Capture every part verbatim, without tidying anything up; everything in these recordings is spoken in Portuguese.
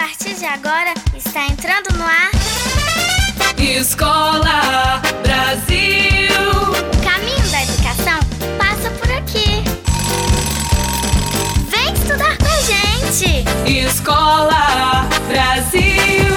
partir de agora, está entrando no ar Escola Brasil. O caminho da educação passa por aqui. Vem estudar com a gente. Escola Brasil.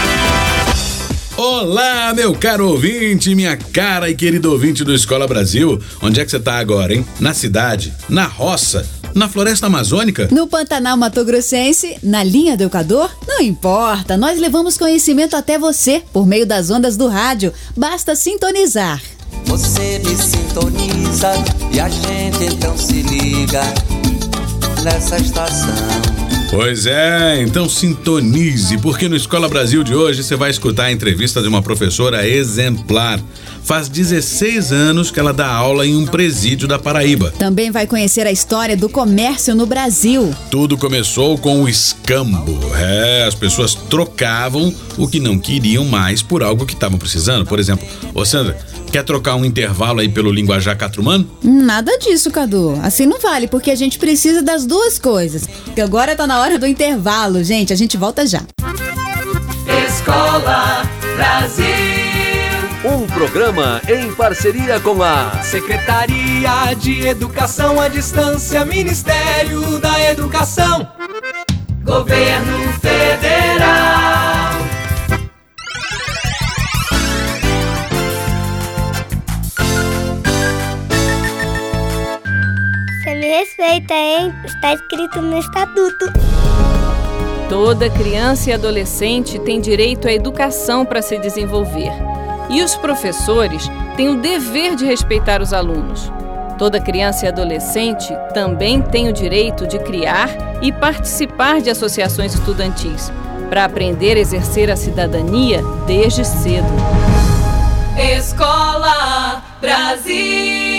Olá, meu caro ouvinte, minha cara e querido ouvinte do Escola Brasil. Onde é que você tá agora, hein? Na cidade? Na roça? Na floresta amazônica? No Pantanal Mato-Grossense? Na linha do Equador? Não importa, nós levamos conhecimento até você por meio das ondas do rádio. Basta sintonizar. Você me sintoniza e a gente então se liga nessa estação. Pois é, então sintonize, porque no Escola Brasil de hoje você vai escutar a entrevista de uma professora exemplar. Faz dezesseis anos que ela dá aula em um presídio da Paraíba. Também vai conhecer a história do comércio no Brasil. Tudo começou com o escambo. É, as pessoas trocavam o que não queriam mais por algo que estavam precisando. Por exemplo, ô Sandra, quer trocar um intervalo aí pelo linguajar catrumano? Nada disso, Cadu. Assim não vale, porque a gente precisa das duas coisas. Agora tá na hora do intervalo, gente. A gente volta já. Escola Brasil. Um programa em parceria com a Secretaria de Educação à Distância, Ministério da Educação, Governo Federal. Você me respeita, hein? Está escrito no estatuto. Toda criança e adolescente tem direito à educação para se desenvolver. E os professores têm o dever de respeitar os alunos. Toda criança e adolescente também tem o direito de criar e participar de associações estudantis, para aprender a exercer a cidadania desde cedo. Escola Brasil.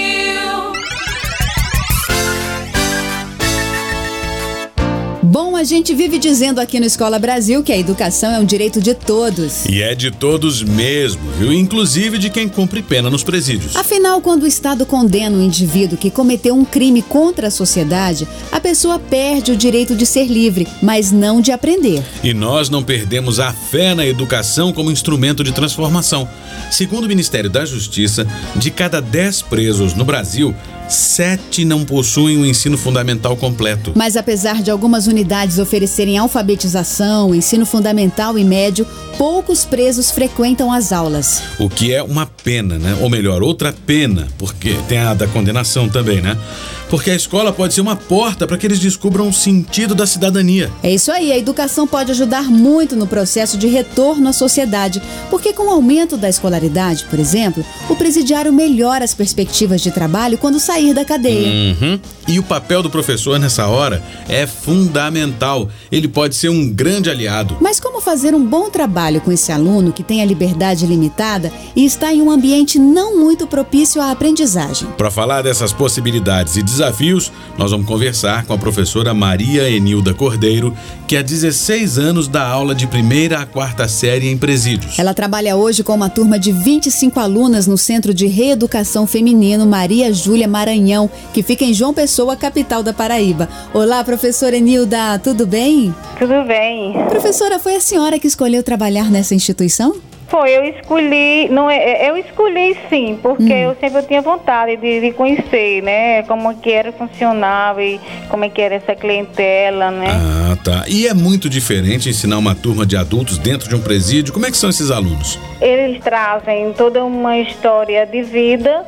Bom, a gente vive dizendo aqui no Escola Brasil que a educação é um direito de todos. E é de todos mesmo, viu? Inclusive de quem cumpre pena nos presídios. Afinal, quando o Estado condena um indivíduo que cometeu um crime contra a sociedade, a pessoa perde o direito de ser livre, mas não de aprender. E nós não perdemos a fé na educação como instrumento de transformação. Segundo o Ministério da Justiça, de cada dez presos no Brasil, sete não possuem o ensino fundamental completo. Mas apesar de algumas unidades oferecerem alfabetização, ensino fundamental e médio, poucos presos frequentam as aulas. O que é uma pena, né? Ou melhor, outra pena, porque tem a da condenação também, né? Porque a escola pode ser uma porta para que eles descubram o sentido da cidadania. É isso aí, a educação pode ajudar muito no processo de retorno à sociedade, porque com o aumento da escolaridade, por exemplo, o presidiário melhora as perspectivas de trabalho quando sair da cadeia. Uhum. E o papel do professor nessa hora é fundamental. Ele pode ser um grande aliado. Mas como fazer um bom trabalho com esse aluno que tem a liberdade limitada e está em um ambiente não muito propício à aprendizagem? Para falar dessas possibilidades e desafios, nós vamos conversar com a professora Maria Enilda Cordeiro, que há dezesseis anos dá aula de primeira a quarta série em presídios. Ela trabalha hoje com uma turma de vinte e cinco alunas no Centro de Reeducação Feminino Maria Júlia Maranhão, que fica em João Pessoa, capital da Paraíba. Olá, professora Enilda, tudo bem? Tudo bem. Professora, foi a senhora que escolheu trabalhar nessa instituição? Foi, eu escolhi, não é, eu escolhi sim, porque hum. eu sempre tinha vontade de, de conhecer, né, como que era funcionava e como é que era essa clientela, né. Ah, tá. E é muito diferente ensinar uma turma de adultos dentro de um presídio? Como é que são esses alunos? Eles trazem toda uma história de vida,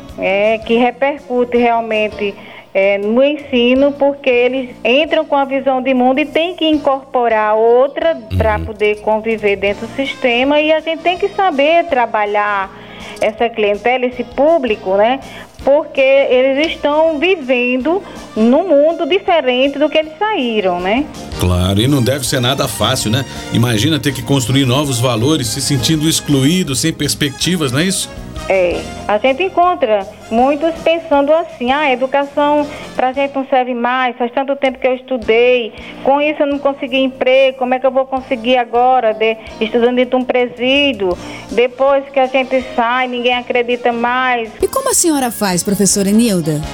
é, que repercute realmente É, no ensino, porque eles entram com a visão de mundo e tem que incorporar outra uhum. para poder conviver dentro do sistema, e a gente tem que saber trabalhar essa clientela, esse público, né? Porque eles estão vivendo num mundo diferente do que eles saíram, né? Claro, e não deve ser nada fácil, né? Imagina ter que construir novos valores, se sentindo excluído, sem perspectivas, não é isso? É, a gente encontra muitos pensando assim, ah, a educação pra gente não serve mais, faz tanto tempo que eu estudei, com isso eu não consegui emprego, como é que eu vou conseguir agora, de, estudando dentro de um presídio, depois que a gente sai, ninguém acredita mais. E como a senhora faz, professora Enilda?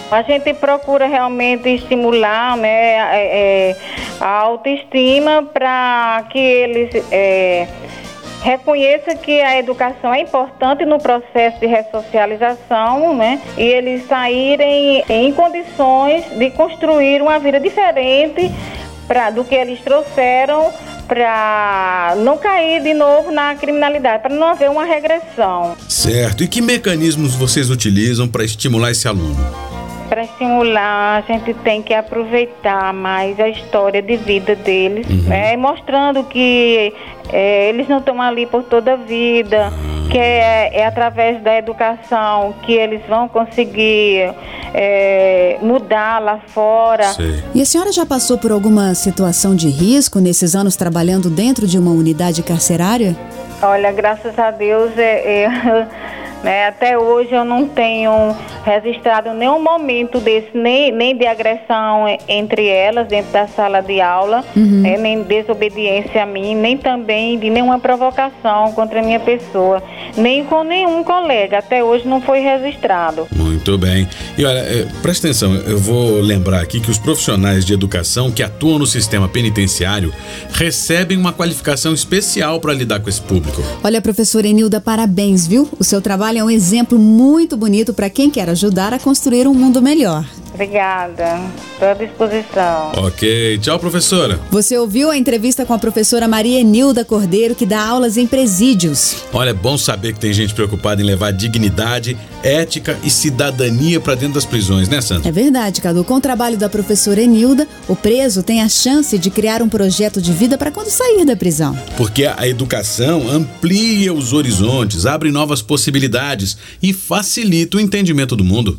A gente procura realmente estimular, né, é, é, a autoestima para que eles é, reconheçam que a educação é importante no processo de ressocialização, né, e eles saírem em condições de construir uma vida diferente pra, do que eles trouxeram, para não cair de novo na criminalidade, para não haver uma regressão. Certo. E que mecanismos vocês utilizam para estimular esse aluno? Para estimular, a gente tem que aproveitar mais a história de vida deles, uhum. né? Mostrando que é, eles não estão ali por toda a vida, uhum. que é, é através da educação que eles vão conseguir é, mudar lá fora. Sei. E a senhora já passou por alguma situação de risco nesses anos trabalhando dentro de uma unidade carcerária? Olha, graças a Deus, é, é, né, até hoje eu não tenho registrado nenhum momento desse, nem, nem de agressão entre elas dentro da sala de aula, uhum. né, nem desobediência a mim, nem também de nenhuma provocação contra a minha pessoa, nem com nenhum colega. Até hoje não foi registrado. Muito bem. E olha, é, presta atenção, eu vou lembrar aqui que os profissionais de educação que atuam no sistema penitenciário recebem uma qualificação especial para lidar com esse público. Olha, professora Enilda, parabéns, viu? O seu trabalho é um exemplo muito bonito para quem quer ajudar a construir um mundo melhor. Obrigada. Estou à disposição. Ok. Tchau, professora. Você ouviu a entrevista com a professora Maria Enilda Cordeiro, que dá aulas em presídios. Olha, é bom saber que tem gente preocupada em levar dignidade, ética e cidadania para dentro das prisões, né, Sandra? É verdade, Cadu. Com o trabalho da professora Enilda, o preso tem a chance de criar um projeto de vida para quando sair da prisão. Porque a educação amplia os horizontes, abre novas possibilidades e facilita o entendimento do mundo.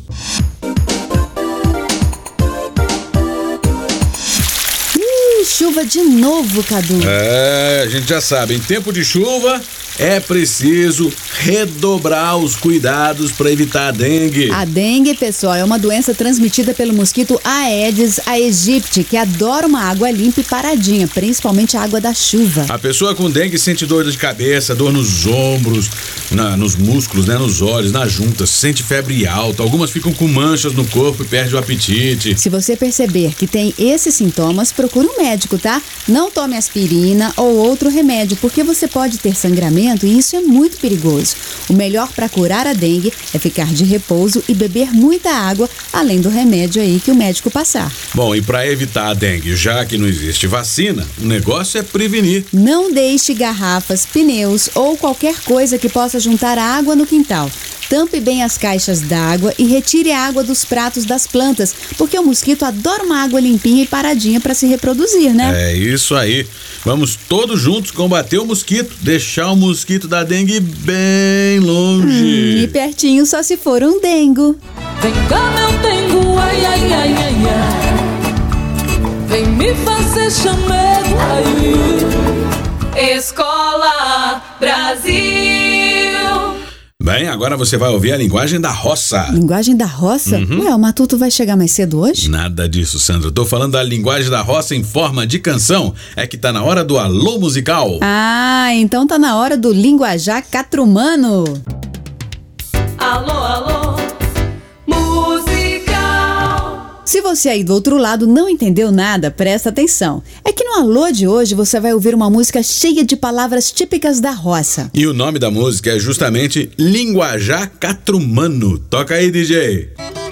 Chuva de novo, Cadu. É, a gente já sabe, em tempo de chuva é preciso redobrar os cuidados para evitar a dengue. A dengue, pessoal, é uma doença transmitida pelo mosquito Aedes aegypti, que adora uma água limpa e paradinha, principalmente a água da chuva. A pessoa com dengue sente dor de cabeça, dor nos ombros, na, nos músculos, né, nos olhos, nas juntas, sente febre alta, algumas ficam com manchas no corpo e perdem o apetite. Se você perceber que tem esses sintomas, procure um médico, tá? Não tome aspirina ou outro remédio, porque você pode ter sangramento e isso é muito perigoso. O melhor para curar a dengue é ficar de repouso e beber muita água, além do remédio aí que o médico passar. Bom, e para evitar a dengue, já que não existe vacina, o negócio é prevenir. Não deixe garrafas, pneus ou qualquer coisa que possa juntar água no quintal. Tampe bem as caixas d'água e retire a água dos pratos das plantas, porque o mosquito adora uma água limpinha e paradinha para se reproduzir, né? É isso aí. Vamos todos juntos combater o mosquito, deixar o mosquito da dengue bem longe. Hum, e pertinho só se for um dengo. Vem cá, meu dengo, ai, ai, ai, ai, ai. Vem me fazer chamego, ai. Escola Brasil. Bem, agora você vai ouvir a linguagem da roça. Linguagem da roça? Uhum. Ué, o Matuto vai chegar mais cedo hoje? Nada disso, Sandra. Eu tô falando da linguagem da roça em forma de canção. É que tá na hora do alô musical. Ah, então tá na hora do linguajar catrumano. Alô, alô, musical. Se você aí do outro lado não entendeu nada, presta atenção. É que no alô de hoje você vai ouvir uma música cheia de palavras típicas da roça. E o nome da música é justamente Linguajar Catrumano. Toca aí, D J.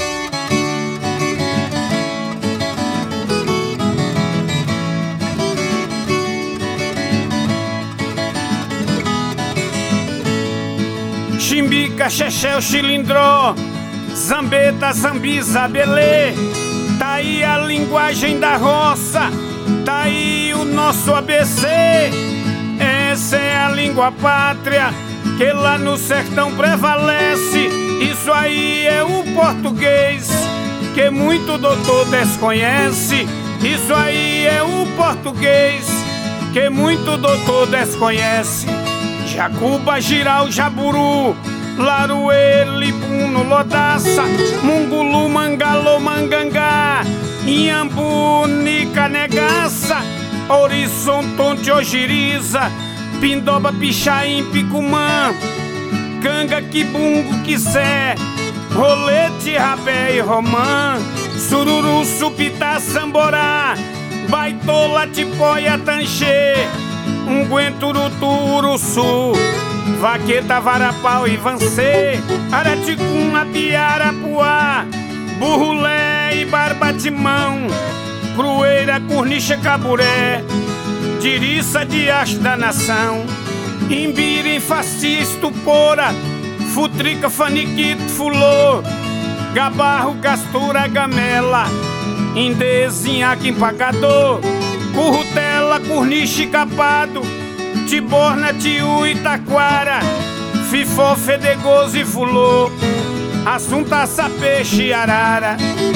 Chimbica, xexé, xilindró, zambeta, zambiza, belê. Tá aí a linguagem da roça, tá aí o nosso A B C. Essa é a língua pátria que lá no sertão prevalece. Isso aí é o português que muito doutor desconhece. Isso aí é o português que muito doutor desconhece. Jacuba, giral, jaburu, laruê, libuno, lodaça, mungulu, mangalô, mangangá, inhambu, nica, negaça, ouriçom, tonte, ojiriza, pindoba, pichaim, picumã, canga, quibungo, quissé, rolete, rapé e romã, sururu, supitá, samborá, baitola, tipóia, tanchê, unguenturutu, uruçu, vaqueta, varapau e vancê, araticum, apiarapuá, burrulé e barbatimão, crueira, cornicha, caburé, diriça, diacho da nação, imbira, enfacia, estupora, futrica, faniquito, fulô, gabarro, gastura, gamela, indezinha, quimpagador, currutela, corniche, capado, tiborna, tiu, itaquara, fifó, fedegoso e fulô, assuntaça, peixe, arara.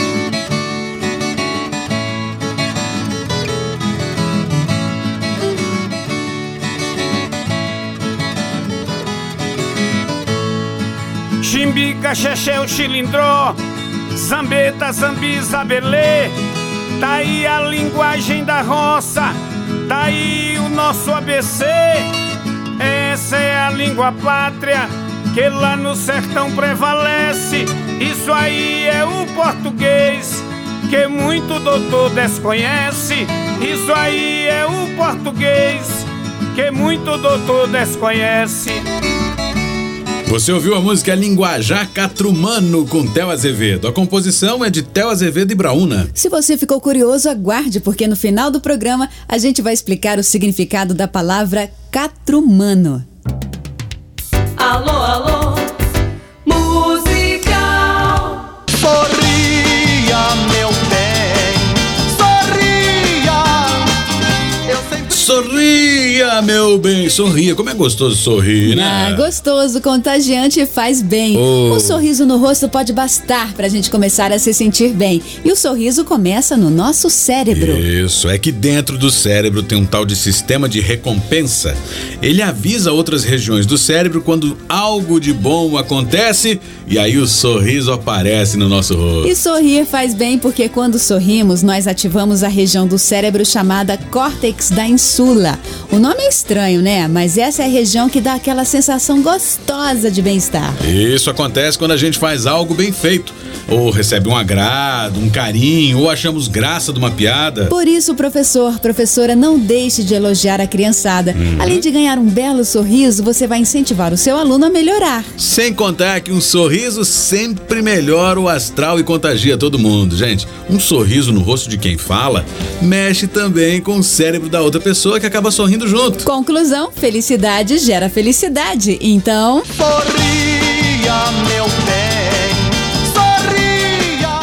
Chimbica, xexéu, chilindró, zambeta, zambiza, belê. Tá aí a linguagem da roça, tá aí o nosso A B C. Essa é a língua pátria que lá no sertão prevalece. Isso aí é o português que muito doutor desconhece. Isso aí é o português que muito doutor desconhece. Você ouviu a música Linguajar Catrumano com Theo Azevedo. A composição é de Theo Azevedo e Brauna. Se você ficou curioso, aguarde, porque no final do programa a gente vai explicar o significado da palavra catrumano. Alô, alô, musical. Sorria, meu bem, sorria. Eu sempre... Sorria, meu bem, sorria. Como é gostoso sorrir, né? Ah, gostoso, contagiante e faz bem. Oh. Um sorriso no rosto pode bastar pra gente começar a se sentir bem. E o sorriso começa no nosso cérebro. Isso, é que dentro do cérebro tem um tal de sistema de recompensa. Ele avisa outras regiões do cérebro quando algo de bom acontece e aí o sorriso aparece no nosso rosto. E sorrir faz bem porque quando sorrimos, nós ativamos a região do cérebro chamada córtex da insula. O nome é estranho, né? Mas essa é a região que dá aquela sensação gostosa de bem-estar. Isso acontece quando a gente faz algo bem feito, ou recebe um agrado, um carinho, ou achamos graça de uma piada. Por isso, professor, professora, não deixe de elogiar a criançada. Uhum. Além de ganhar um belo sorriso, você vai incentivar o seu aluno a melhorar. Sem contar que um sorriso sempre melhora o astral e contagia todo mundo. Gente, um sorriso no rosto de quem fala mexe também com o cérebro da outra pessoa que acaba sorrindo junto. Conclusão, felicidade gera felicidade. Então... sorria, meu bem, sorria.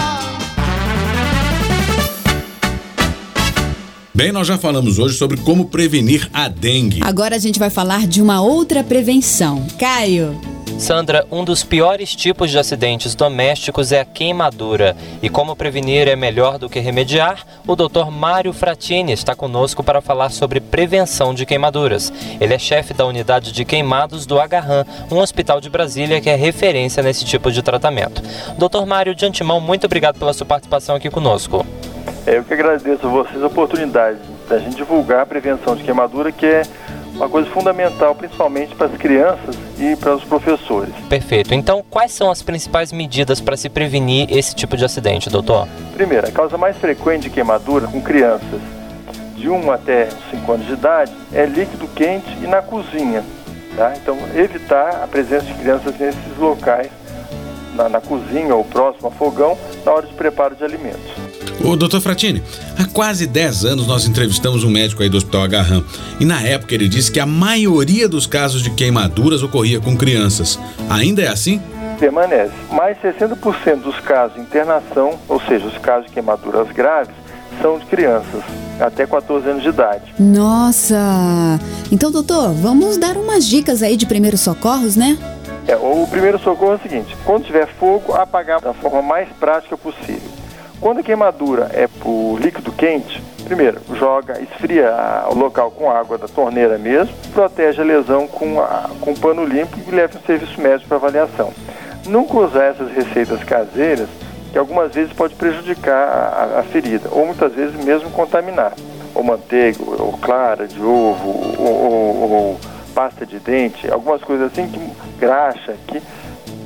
Bem, nós já falamos hoje sobre como prevenir a dengue. Agora a gente vai falar de uma outra prevenção. Caio. Sandra, um dos piores tipos de acidentes domésticos é a queimadura. E como prevenir é melhor do que remediar, o doutor Mário Fratini está conosco para falar sobre prevenção de queimaduras. Ele é chefe da unidade de queimados do Agarram, um hospital de Brasília que é referência nesse tipo de tratamento. doutor Mário, de antemão, muito obrigado pela sua participação aqui conosco. Eu que agradeço a vocês a oportunidade da gente divulgar a prevenção de queimadura, que é uma coisa fundamental, principalmente para as crianças e para os professores. Perfeito. Então, quais são as principais medidas para se prevenir esse tipo de acidente, doutor? Primeiro, a causa mais frequente de queimadura com crianças de um até cinco anos de idade é líquido quente e na cozinha. Tá? Então, evitar a presença de crianças nesses locais, na, na cozinha ou próximo ao fogão, na hora de preparo de alimentos. Ô, doutor Fratini, há quase dez anos nós entrevistamos um médico aí do Hospital Agarram e na época ele disse que a maioria dos casos de queimaduras ocorria com crianças. Ainda é assim? Permanece. Mais sessenta por cento dos casos de internação, ou seja, os casos de queimaduras graves, são de crianças, até quatorze anos de idade. Nossa! Então, doutor, vamos dar umas dicas aí de primeiros socorros, né? É, o primeiro socorro é o seguinte: quando tiver fogo, apagar da forma mais prática possível. Quando a queimadura é por líquido quente, primeiro, joga, esfria o local com água da torneira mesmo, protege a lesão com, a, com pano limpo e leva um serviço médico para avaliação. Nunca usar essas receitas caseiras, que algumas vezes pode prejudicar a, a ferida, ou muitas vezes mesmo contaminar. Ou manteiga, ou clara de ovo, ou, ou, ou pasta de dente, algumas coisas assim, que graxa, que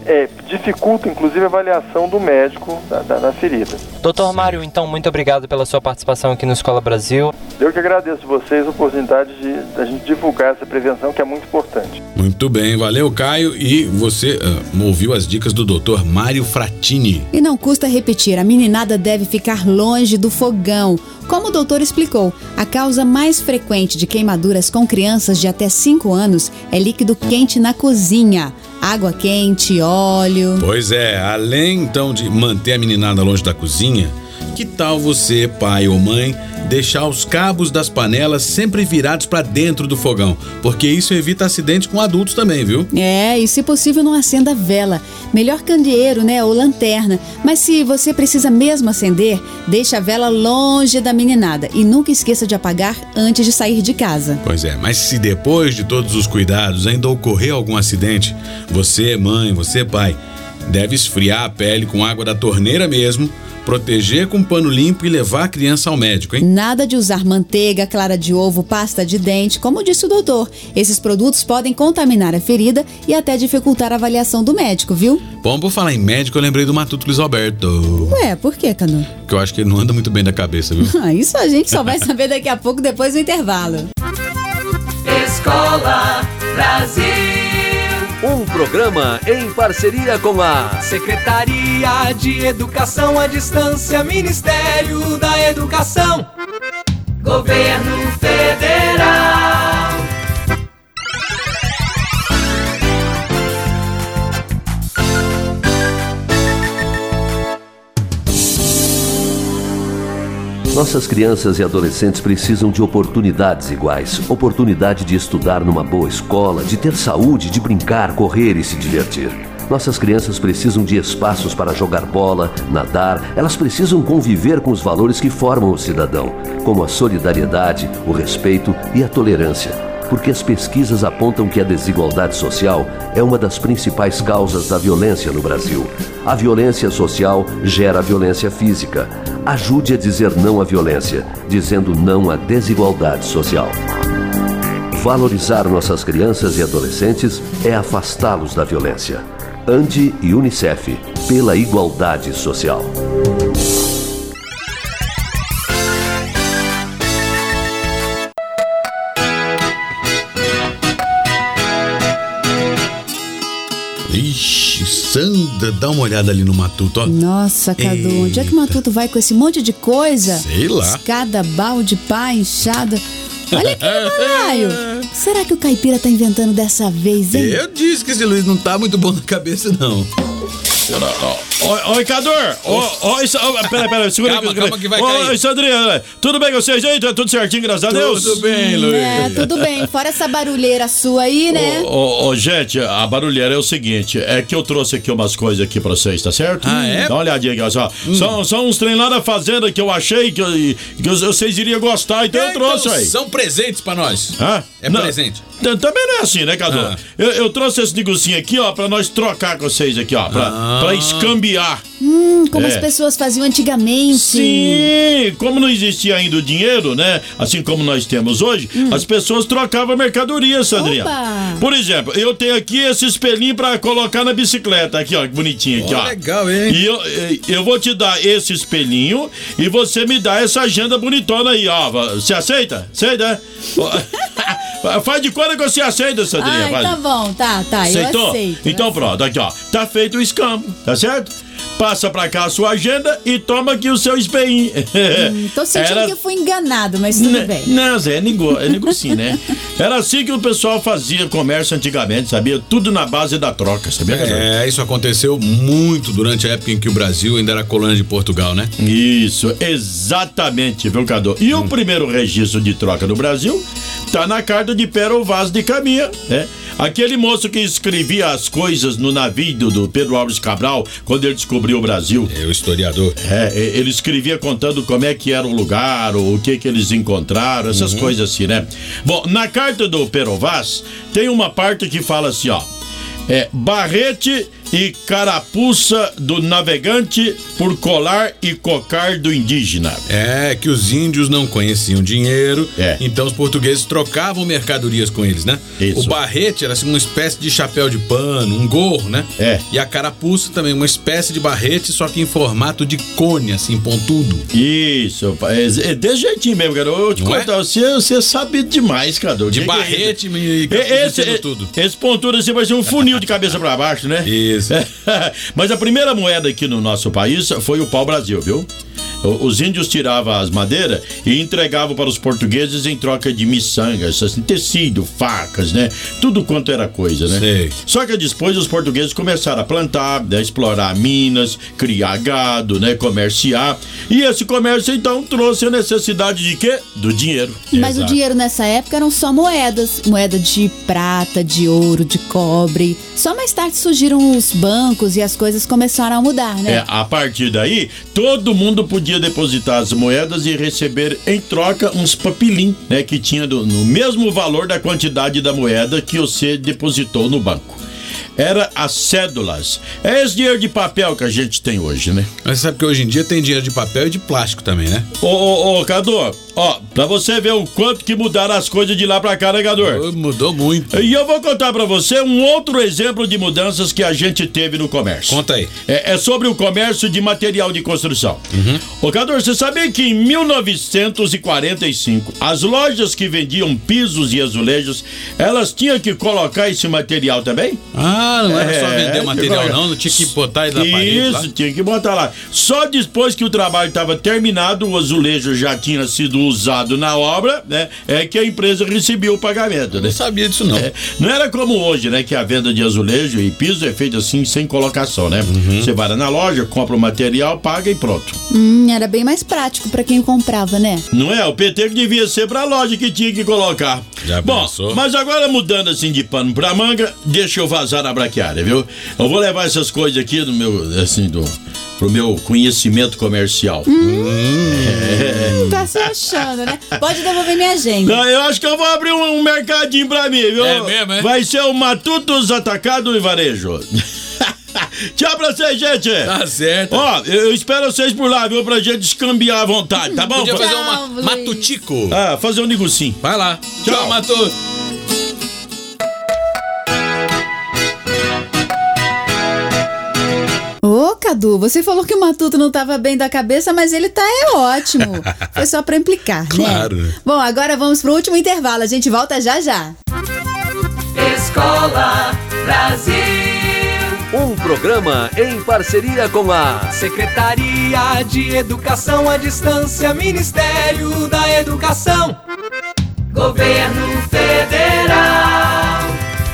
é, dificulta inclusive a avaliação do médico da, da, da ferida. doutor Mário, então, muito obrigado pela sua participação aqui no Escola Brasil. Eu que agradeço vocês a oportunidade de a gente divulgar essa prevenção, que é muito importante. Muito bem, valeu, Caio. E você uh, ouviu as dicas do doutor Mário Fratini. E não custa repetir, a meninada deve ficar longe do fogão. Como o doutor explicou, a causa mais frequente de queimaduras com crianças de até cinco anos é líquido quente na cozinha. Água quente, óleo... Pois é, além então de manter a meninada longe da cozinha, que tal você, pai ou mãe, deixar os cabos das panelas sempre virados para dentro do fogão? Porque isso evita acidente com adultos também, viu? É, e se possível não acenda vela. Melhor candeeiro, né, ou lanterna. Mas se você precisa mesmo acender, deixa a vela longe da meninada e nunca esqueça de apagar antes de sair de casa. Pois é, mas se depois de todos os cuidados ainda ocorrer algum acidente, você, mãe, você, pai, deve esfriar a pele com água da torneira mesmo, proteger com pano limpo e levar a criança ao médico, hein? Nada de usar manteiga, clara de ovo, pasta de dente, como disse o doutor. Esses produtos podem contaminar a ferida e até dificultar a avaliação do médico, viu? Bom, por falar em médico, eu lembrei do Matuto Luiz Alberto. Ué, por quê, Canu? Porque eu acho que ele não anda muito bem da cabeça, viu? Isso a gente só vai saber daqui a pouco, depois do intervalo. Escola Brasil. Um programa em parceria com a Secretaria de Educação à Distância, Ministério da Educação, Governo Federal. Nossas crianças e adolescentes precisam de oportunidades iguais. Oportunidade de estudar numa boa escola, de ter saúde, de brincar, correr e se divertir. Nossas crianças precisam de espaços para jogar bola, nadar. Elas precisam conviver com os valores que formam o cidadão, como a solidariedade, o respeito e a tolerância. Porque as pesquisas apontam que a desigualdade social é uma das principais causas da violência no Brasil. A violência social gera violência física. Ajude a dizer não à violência, dizendo não à desigualdade social. Valorizar nossas crianças e adolescentes é afastá-los da violência. Ande e Unicef, pela igualdade social. Ixi, Sandra, dá uma olhada ali no Matuto, ó. Nossa, Cadu, Eita. Onde é que o Matuto vai com esse monte de coisa? Sei lá. Escada, balde, pá, enxada. Olha aqui no balaio. Será que o caipira tá inventando dessa vez, hein? Eu disse que esse Luiz não tá muito bom na cabeça, não. Ô, Ricardor! Ô, isso. Pera, pera, segura calma, aqui. Calma, que vai cair. Ô, Sandrinha, tudo bem com vocês aí? Tá tudo certinho, graças a Deus? Tudo bem, Luiz. É, tudo bem. Fora essa barulheira sua aí, né? Ô, ô, gente, a barulheira é o seguinte: é que eu trouxe aqui umas coisas aqui pra vocês, tá certo? Ah, é? Dá uma olhadinha aqui, ó. Só. Hum. São, são uns trem lá da fazenda que eu achei que, eu, que vocês iriam gostar, então é, eu trouxe então aí. São presentes pra nós. Hã? É não, presente. Também não é assim, né, Cadu? Ah. Eu, eu trouxe esse negocinho aqui, ó, pra nós trocar com vocês aqui, ó. Pra, ah. pra escambiar. Hum, como é. as pessoas faziam antigamente. Sim, como não existia ainda o dinheiro, né? Assim como nós temos hoje, hum. as pessoas trocavam mercadoria, Sandrinha. Opa. Por exemplo, eu tenho aqui esse espelhinho pra colocar na bicicleta. Aqui, ó, que bonitinho aqui, oh, ó. Legal, hein? E eu, eu vou te dar esse espelhinho e você me dá essa agenda bonitona aí, ó. Você aceita? Aceita? Faz de conta que você aceita, Sandrinha. Ai, Faz. Tá bom, tá, tá. Aceitou? Eu aceito. Então pronto, aqui, ó. Tá feito o escambo, tá certo? Passa pra cá a sua agenda e toma aqui o seu espelhinho. Hum, tô sentindo Era... que eu fui enganado, mas tudo N- bem. Não, Zé, é negocinho, né? Era assim que o pessoal fazia comércio antigamente, sabia? Tudo na base da troca, sabia? É, isso aconteceu muito durante a época em que o Brasil ainda era colônia de Portugal, né? Isso, exatamente, viu, Cadu? E hum. o primeiro registro de troca do Brasil tá na carta de Pero Vaz de Caminha, né? Aquele moço que escrevia as coisas no navio do, do Pedro Álvares Cabral, quando ele descobriu o Brasil. É, o historiador. É, ele escrevia contando como é que era o lugar, o que que eles encontraram, essas uhum. coisas assim, né? Bom, na carta do Pero Vaz, tem uma parte que fala assim, ó. É, Barrete e carapuça do navegante por colar e cocar do indígena. É, que os índios não conheciam dinheiro, é. Então os portugueses trocavam mercadorias com eles, né? Isso. O barrete era assim uma espécie de chapéu de pano, um gorro, né? É. E a carapuça também, uma espécie de barrete, só que em formato de cone, assim, pontudo. Isso, é, é desse jeitinho mesmo, cara. Eu te Não contar, é? você, você sabe demais, cara. De que barrete que é e esse, esse, esse, tudo. Esse pontudo assim vai ser um funil de cabeça pra baixo, né? Isso. Mas a primeira moeda aqui no nosso país foi o pau-brasil, viu? Os índios tiravam as madeiras e entregavam para os portugueses em troca de miçangas, assim, tecido, facas, né? Tudo quanto era coisa, né? Sei. Só que depois os portugueses começaram a plantar, né? Explorar minas, criar gado, né? Comerciar. E esse comércio, então, trouxe a necessidade de quê? Do dinheiro. Mas Exato. o dinheiro nessa época eram só moedas. Moeda de prata, de ouro, de cobre. Só mais tarde surgiram os bancos e as coisas começaram a mudar, né? É, a partir daí, todo mundo podia depositar as moedas e receber em troca uns papilim, né, que tinha do, no mesmo valor da quantidade da moeda que você depositou no banco. Era as cédulas. É esse dinheiro de papel que a gente tem hoje, né? Mas sabe que hoje em dia tem dinheiro de papel e de plástico também, né? Ô, ô, ô, Cadu, ó, pra você ver o quanto que mudaram as coisas de lá pra cá, né, Cadu? Mudou muito. E eu vou contar pra você um outro exemplo de mudanças que a gente teve no comércio. Conta aí. É, é sobre o comércio de material de construção. Uhum. Ô, Cadu, você sabia que em mil novecentos e quarenta e cinco, as lojas que vendiam pisos e azulejos, elas tinham que colocar esse material também? Ah, não era É, só vender o material, não? Não tinha que botar ele na parede lá? Isso, tinha que botar lá. Só depois que o trabalho estava terminado, o azulejo já tinha sido usado na obra, né? É que a empresa recebia o pagamento, né? Não sabia disso, não. É, não era como hoje, né? Que a venda de azulejo e piso é feita assim, sem colocação, né? Uhum. Você vai lá na loja, compra o material, paga e pronto. Hum, era bem mais prático pra quem comprava, né? Não é? O P T que devia ser pra loja que tinha que colocar. Já Bom, pensou? mas agora mudando assim de pano pra manga, deixa eu vazar na braquiária, viu? Eu vou levar essas coisas aqui do meu, assim, do, pro meu conhecimento comercial. Hum, é. Tá se achando, né? Pode devolver minha agenda. Não, eu acho que eu vou abrir um, um mercadinho pra mim, viu? É mesmo, é? Vai ser o Matutos Atacado e Varejo. Tchau pra vocês, gente. Tá certo. Ó, eu espero vocês por lá, viu? Pra gente escambiar à vontade, tá bom? Podia fazer Tchau, uma Luiz. matutico. Ah, fazer um negocinho. Vai lá. Tchau. Tchau, Matu. Ô, Cadu, você falou que o Matuto não tava bem da cabeça, mas ele tá é ótimo. Foi só pra implicar, Claro. né? Bom, agora vamos pro último intervalo. A gente volta já já. Escola Brasil. Um programa em parceria com a Secretaria de Educação à Distância, Ministério da Educação, Governo Federal.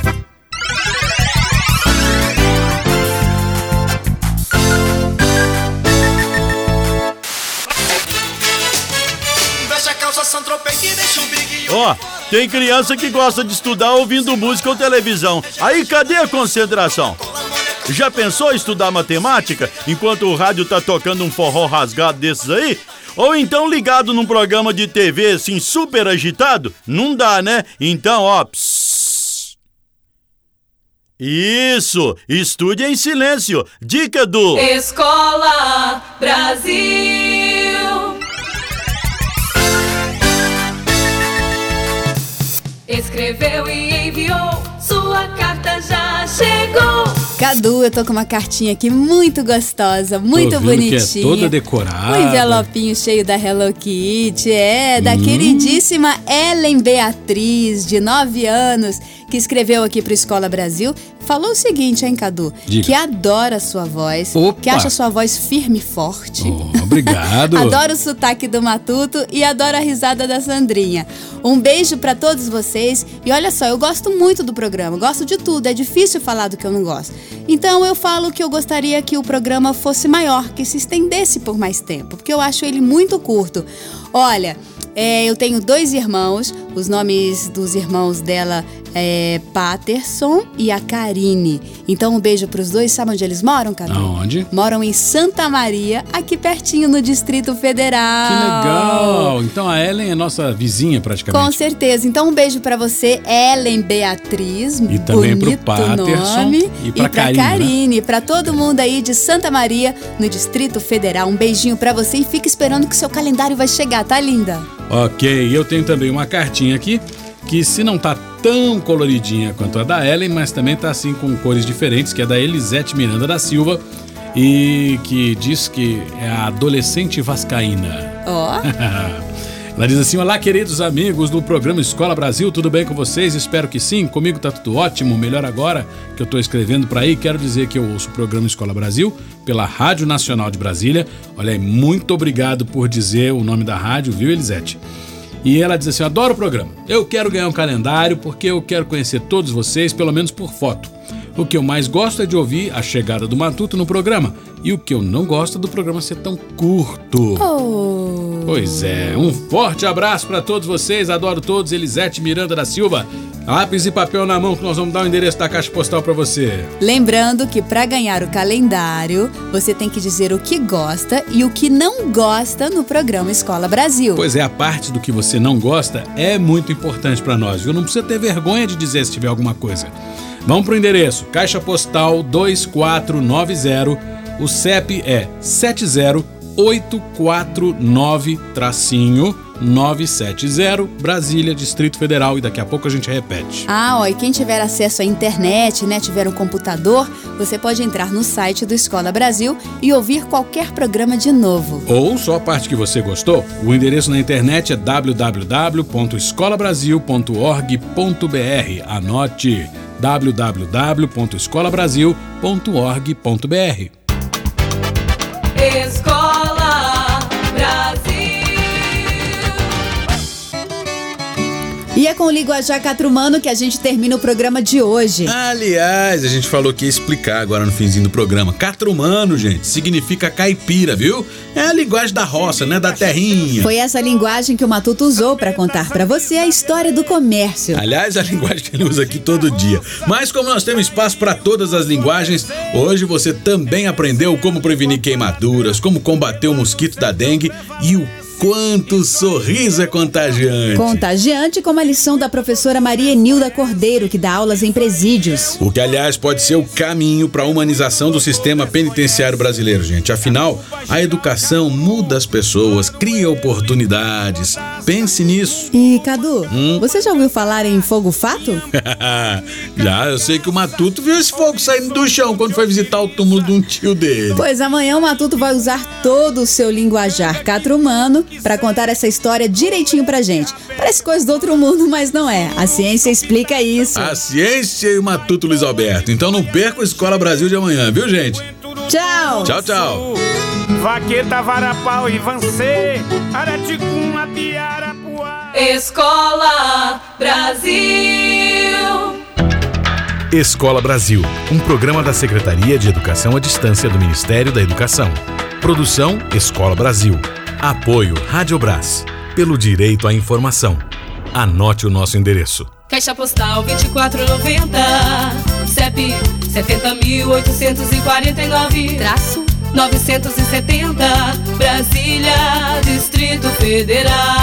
Ó, tem criança que gosta de estudar ouvindo música ou televisão. Aí cadê a concentração? Já pensou em estudar matemática enquanto o rádio tá tocando um forró rasgado desses aí? Ou então ligado num programa de T V assim super agitado? Não dá, né? Então, ó, psss. Isso, estude em silêncio. Dica do Escola Brasil. Escreveu e enviou, sua carta já chegou. Cadu, eu tô com uma cartinha aqui muito gostosa, muito Tô vendo bonitinha. que é toda decorada. Um envelopinho cheio da Hello Kitty, é, da Hum. queridíssima Ellen Beatriz, de nove anos, que escreveu aqui pro Escola Brasil. Falou o seguinte, hein, Cadu? Diga. Que adora a sua voz, Opa. que acha sua voz firme e forte. Oh, obrigado. Adora o sotaque do Matuto e adora a risada da Sandrinha. Um beijo pra todos vocês. E olha só, eu gosto muito do programa, gosto de tudo, é difícil falar do que eu não gosto. Então eu falo que eu gostaria que o programa fosse maior, que se estendesse por mais tempo, porque eu acho ele muito curto. Olha, é, eu tenho dois irmãos, os nomes dos irmãos dela é, Paterson e a Karine. Então um beijo pros dois. Sabe onde eles moram, Cadu? Aonde? Moram em Santa Maria, aqui pertinho no Distrito Federal. Que legal! Então a Ellen é nossa vizinha praticamente. Com certeza. Então um beijo pra você, Ellen Beatriz. E também pro bonito Paterson nome. e pra e pra Karine, Karine, né? Pra todo mundo aí de Santa Maria, no Distrito Federal. Um beijinho pra você e fica esperando que o seu calendário vai chegar, tá, linda? Ok, eu tenho também uma cartinha aqui, que se não tá tão coloridinha quanto a da Ellen, mas também tá assim com cores diferentes, que é da Elisete Miranda da Silva, e que diz que é a adolescente vascaína. Ó. Ela diz assim: olá, queridos amigos do programa Escola Brasil, tudo bem com vocês? Espero que sim, comigo tá tudo ótimo, melhor agora que eu tô escrevendo pra aí. Quero dizer que eu ouço o programa Escola Brasil pela Rádio Nacional de Brasília. Olha aí, muito obrigado por dizer o nome da rádio, viu, Elisete? E ela diz assim: adoro o programa, eu quero ganhar um calendário porque eu quero conhecer todos vocês, pelo menos por foto. O que eu mais gosto é de ouvir a chegada do Matuto no programa. E o que eu não gosto é do programa ser tão curto. Oh. Pois é, um forte abraço para todos vocês, adoro todos. Elisete Miranda da Silva, lápis e papel na mão que nós vamos dar o endereço da caixa postal para você. Lembrando que para ganhar o calendário, você tem que dizer o que gosta e o que não gosta no programa Escola Brasil. Pois é, a parte do que você não gosta é muito importante para nós, viu? Não precisa ter vergonha de dizer se tiver alguma coisa. Vamos pro endereço, Caixa Postal dois quatro nove zero, o C E P é sete zero oito quatro nove nove sete zero, Brasília, Distrito Federal, e daqui a pouco a gente repete. Ah, ó, e quem tiver acesso à internet, né, tiver um computador, você pode entrar no site do Escola Brasil e ouvir qualquer programa de novo. Ou só a parte que você gostou. O endereço na internet é w w w ponto escola brasil ponto org ponto b r. Anote w w w ponto escola brasil ponto org ponto b r. Escola Brasil. E é com o Linguajar Catrumano que a gente termina o programa de hoje. Aliás, a gente falou que ia explicar agora no finzinho do programa. Catrumano, gente, significa caipira, viu? É a linguagem da roça, né? Da terrinha. Foi essa linguagem que o Matuto usou para contar para você a história do comércio. Aliás, a linguagem que ele usa aqui todo dia. Mas como nós temos espaço para todas as linguagens, hoje você também aprendeu como prevenir queimaduras, como combater o mosquito da dengue e o quanto sorriso é contagiante. Contagiante, como a lição da professora Maria Enilda Cordeiro, que dá aulas em presídios. O que, aliás, pode ser o caminho para a humanização do sistema penitenciário brasileiro, gente. Afinal, a educação muda as pessoas, cria oportunidades. Pense nisso. E, Cadu, hum? você já ouviu falar em fogo fato? Já, eu sei que o Matuto viu esse fogo saindo do chão quando foi visitar o túmulo de um tio dele. Pois amanhã o Matuto vai usar todo o seu linguajar catrumano para contar essa história direitinho pra gente. Parece coisa do outro mundo, mas não é. A ciência explica isso. A ciência e o Matuto Luiz Alberto. Então não perca a Escola Brasil de amanhã, viu, gente? Tchau! Tchau, tchau! Vaqueta, varapau e vancê, araticum, apiarapuá. Escola Brasil. Escola Brasil, um programa da Secretaria de Educação à Distância do Ministério da Educação. Produção Escola Brasil. Apoio Rádio Brás, pelo direito à informação. Anote o nosso endereço. Caixa Postal vinte e quatro noventa, C E P setenta mil oitocentos e quarenta e nove, traço novecentos e setenta, Brasília, Distrito Federal.